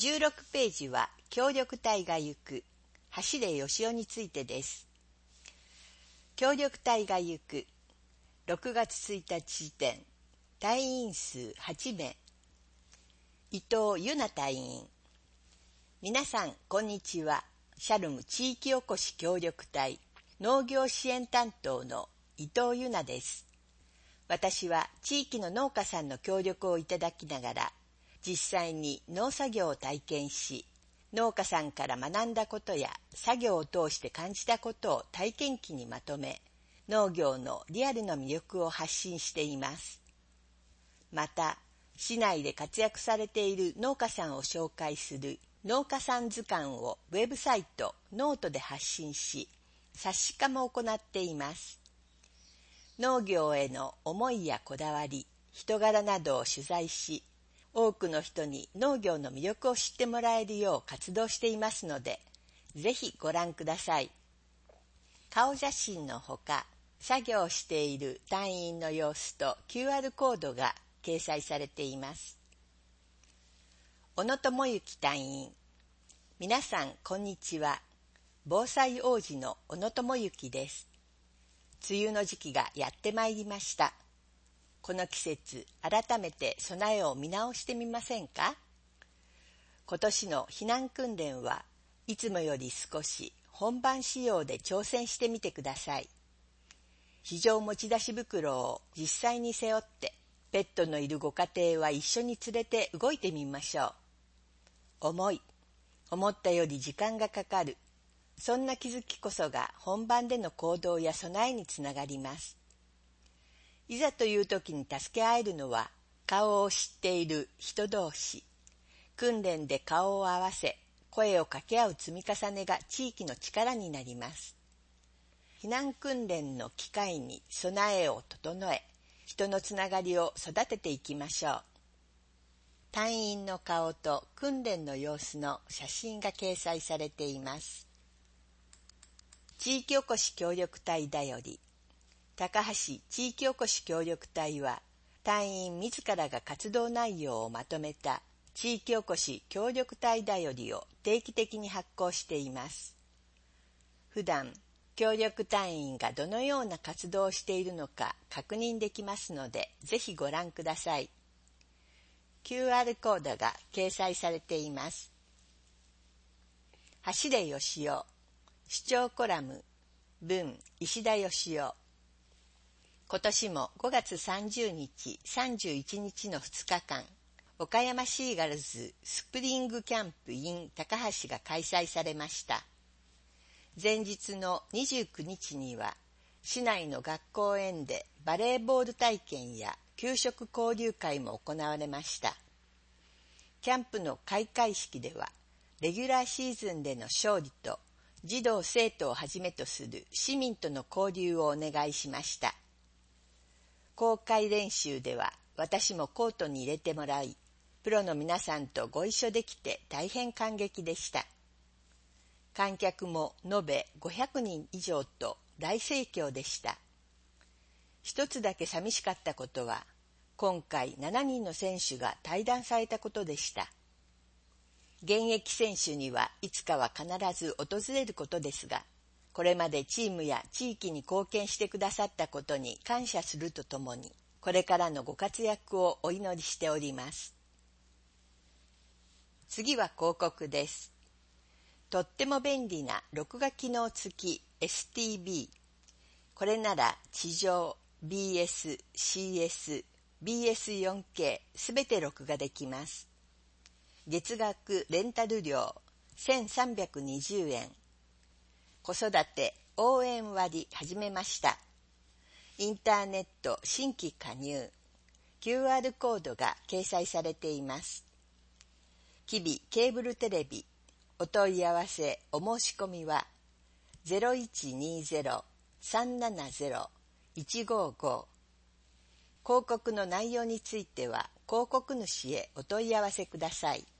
16ページは協力隊が行く走れよしおについてです。協力隊が行く6月1日時点隊員数8名。伊藤由奈隊員。皆さんこんにちは。シャルム地域おこし協力隊農業支援担当の伊藤由奈です。私は地域の農家さんの協力をいただきながら実際に農作業を体験し、農家さんから学んだことや作業を通して感じたことを体験記にまとめ、農業のリアルの魅力を発信しています。また、市内で活躍されている農家さんを紹介する農家さん図鑑をウェブサイトノートで発信し、冊子化も行っています。農業への思いやこだわり、人柄などを取材し、多くの人に農業の魅力を知ってもらえるよう活動していますので、ぜひご覧ください。顔写真のほか、作業している隊員の様子と QR コードが掲載されています。小野智之隊員。皆さんこんにちは。防災王子の小野智之です。梅雨の時期がやってまいりました。この季節、改めて備えを見直してみませんか？今年の避難訓練はいつもより少し本番仕様で挑戦してみてください。非常持ち出し袋を実際に背負って、ペットのいるご家庭は一緒に連れて動いてみましょう。思ったより時間がかかる。そんな気づきこそが本番での行動や備えにつながります。いざという時に助け合えるのは顔を知っている人同士。訓練で顔を合わせ、声を掛け合う積み重ねが地域の力になります。避難訓練の機会に備えを整え、人のつながりを育てていきましょう。隊員の顔と訓練の様子の写真が掲載されています。地域おこし協力隊だより。高橋地域おこし協力隊は、隊員自らが活動内容をまとめた地域おこし協力隊だよりを定期的に発行しています。普段、協力隊員がどのような活動をしているのか確認できますので、ぜひご覧ください。QR コードが掲載されています。走れよしお、視聴コラム、文石田よしお。今年も5月30日、31日の2日間、岡山シーガルズスプリングキャンプ in 高橋が開催されました。前日の29日には、市内の学校園でバレーボール体験や給食交流会も行われました。キャンプの開会式では、レギュラーシーズンでの勝利と、児童生徒をはじめとする市民との交流をお願いしました。公開練習では私もコートに入れてもらい、プロの皆さんとご一緒できて大変感激でした。観客も延べ500人以上と大盛況でした。一つだけ寂しかったことは、今回7人の選手が退団されたことでした。現役選手にはいつかは必ず訪れることですが、これまでチームや地域に貢献してくださったことに感謝するとともに、これからのご活躍をお祈りしております。次は広告です。とっても便利な録画機能付き STB。これなら地上、BS、CS、BS4K すべて録画できます。月額レンタル料1320円。子育て応援割始めました。インターネット新規加入。QR コードが掲載されています。キビケーブルテレビお問い合わせお申し込みは 0120-370-155。広告の内容については広告主へお問い合わせください。